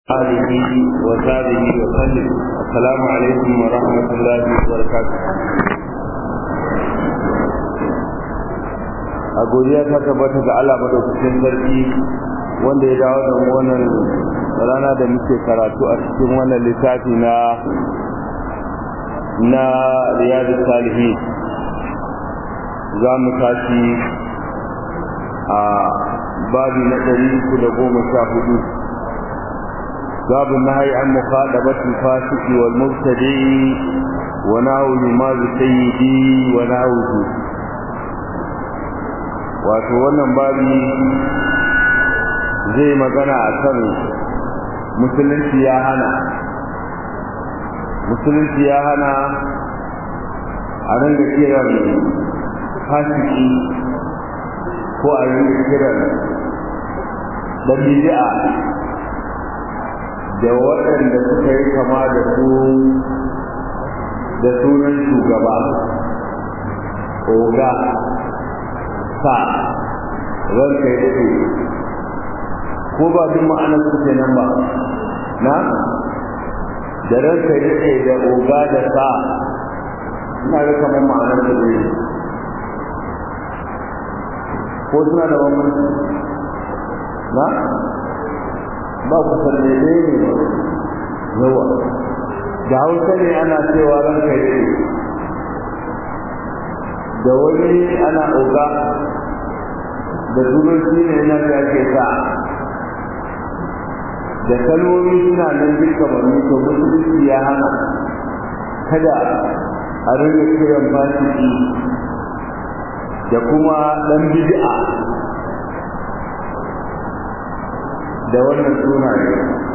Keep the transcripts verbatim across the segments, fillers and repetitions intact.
آله وصحبه وسلم. السلام عليكم ورحمة الله وبركاته. a godiya ta tabbata ga Allah madaukakin sarki wanda ya dawo da wannan rana da muke karatu a cikin wannan littafi na na Riyadus Salihin. za mu tashi a babi na ɗari uku da goma sha hudu. باب النهي عن مخاطبة الفاسق والمبتدع ونحو ما بسيدي ونحوه. wato wannan babi zai magana akan musulunci ya hana musulunci ya hana a ringa kiran fasiki ko a ringa kiran dan bid'a da waɗanda suka yi kama da su da sunan shugaba oga sa ranka ya daɗe ko ba duk ma'anar su ke nan ba na da ranka ya daɗe da oga da sa ina ga kamar ma'anar su ne ko suna da bambanci na ba ku sanne ne ne yawa da hausa ne ana cewa ranka ya daɗe da wani ana oga da turanci ne na da ake sa da kalmomi suna nan duka bane to musulunci ya hana kada a rinka kiran fasiki da kuma dan bid'a da wannan sunaye.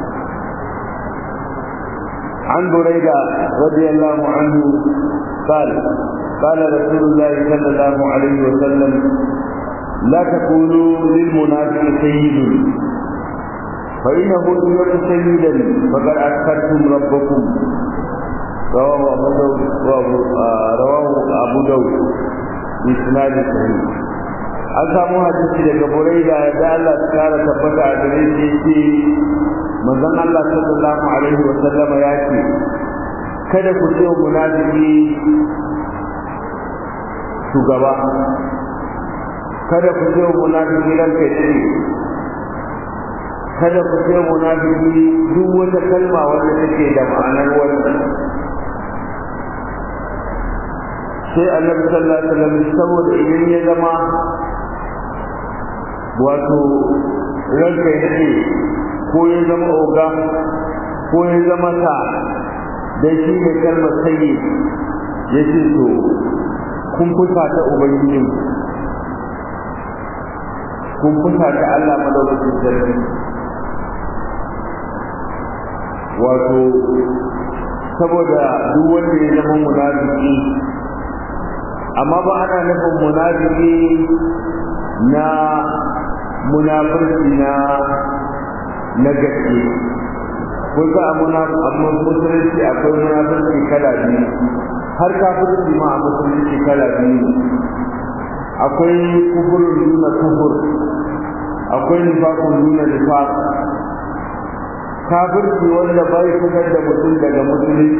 an buraida radiyallahu anhu قال قال رسول الله صلى الله عليه وسلم لا تقولوا للمنافق سيد فإنه إن يكن سيدا فقد أسخرتم ربكم. رواه أبو داود رواه أبو داود بإسناد صحيح. an samu hadisi daga Buraida da Allah ya kara tabbata a gare shi ce manzon Allah sallallahu alaihi wa sallam ya ce kada ku ce munafiki shugaba, kada ku ce munafiki ranka ce, kada ku ce munafiki duk wata kalma wanda take da ma'anar wannan. sai Annabi sallallahu alaihi wasallam saboda idan ya zama wato ranka ce ko ya zama oga ko ya zama ta da shi ne kalmar sayi ya ce to kun fusa ta ubangiji kun fusa ta Allah madaukakin sarki. wato saboda duk wanda ya zama munafiki, amma ba ana nufin munafiki na munafiki na na gaske. kun ga amma musulunci akwai munafiki kala biyu, har kafirci ma a musulunci kala biyu. akwai kufurin nuna kufur, akwai nifakun nuna nifak. kafirci wanda bai fitar da mutum daga musulunci